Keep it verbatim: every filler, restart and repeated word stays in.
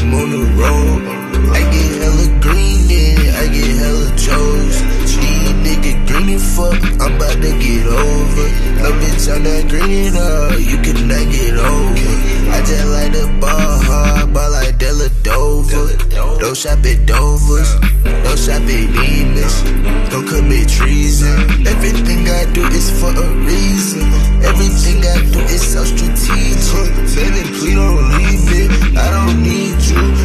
I'm on the road. I get hella green in it, I get hella chose. These niggas green as fuck, I'm about to get over. No bitch, I'm not green up, you cannot get over. I just like the ball hard, ball like Della Dover. Don't shop at Dover's, don't shop at Neiman's. Don't commit treason. Everything I do is for a reason. Everything I do is so strategic. Baby, please don't leave me, I don't need you.